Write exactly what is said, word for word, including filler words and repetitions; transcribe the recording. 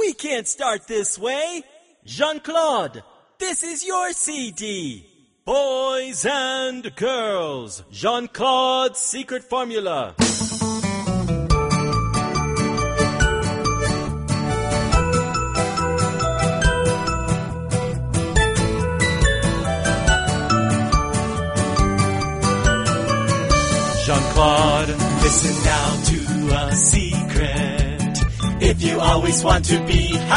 We can't start this way. Jean-Claude, this is your C D. Boys and girls, Jean-Claude's secret formula. Jean-Claude, listen now to a secret. If you always want to be happy,